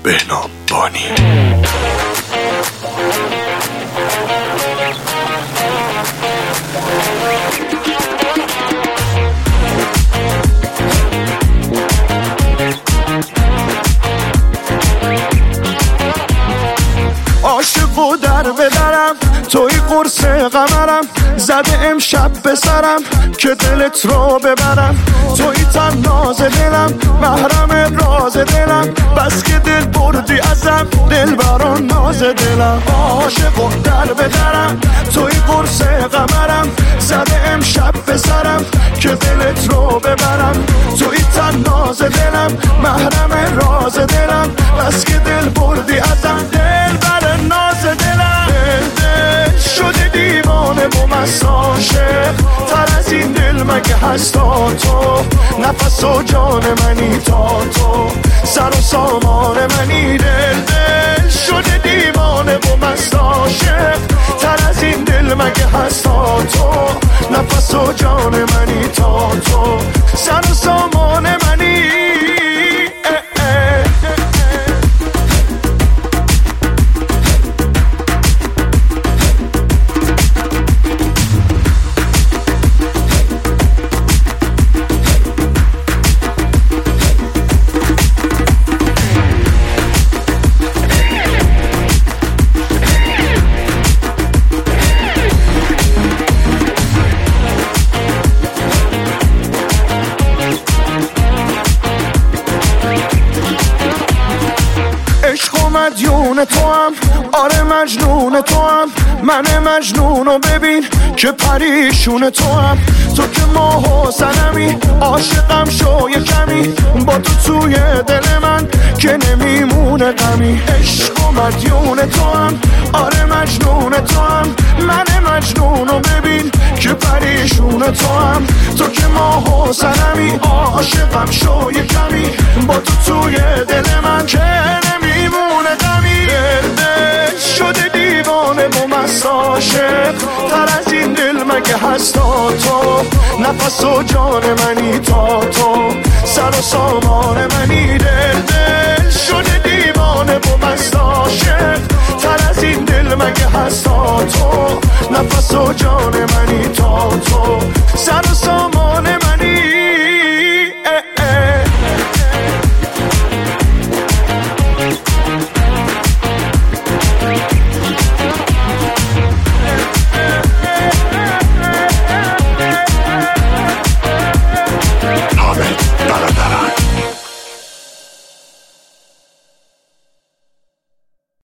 بهنام بانی. عاشق و در بدرم توی قرص قمرم، زده امشب به سرم که دلت رو ببرم. توی تناز دلم، محرم راز دلم، بس که دل بردی ازم، دل بران ناز دلم. عاشق و در بدرم توی قرص قمرم، زده امشب به سرم که دلت رو ببرم. توی تناز دلم، محرم راز دلم، بس که دل بردی ازم، دل بر ناز دلم. دل شده دیوانه و مست عاشق، تر از این دل مگه هستا تو؟ نفس و جان منی تا تو، سر و سامان منی. دل شده دیوانه و مست عاشق، تر از این دل مگه هستا تو؟ نفس و جان منی تا تو، سر و سامان منی. مدیون تو هم، آره مجنون تو هم، من مجنونو ببین که پریشون تو هم. تو که ماه و سنمی، عاشقم شو یه کمی، با تو توی دل من که نمیمونه غمی. عشق و مدیون تو هم، آره مجنون تو هم، من مجنونو ببین که پریشون تو هم. تو که ماه و سنمی، عاشقم شو یه کمی، با تو توی دل من که نمیمونه غمی. دل شده دیوانه و مست عاشق، تر از این دل مگه هستا تو؟ نفس و جان منی تا تو، سر و سامان منی.